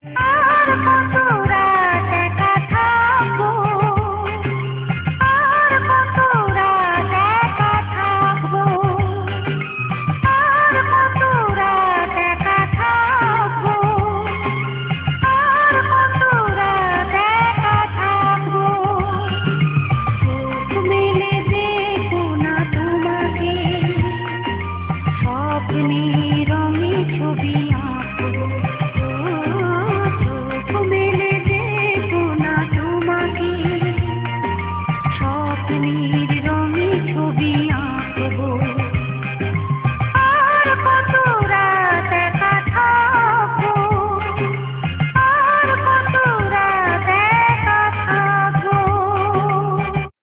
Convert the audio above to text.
আর কত রাত একা থাকবো, আর কত রাত একা থাকবো, আর কত রাত একা থাকবো, আর কত রাত একা থাকবো। চোখ মেলে দেখো না তোমাকে, স্বপ্নে রঙে ছবি আঁকবো।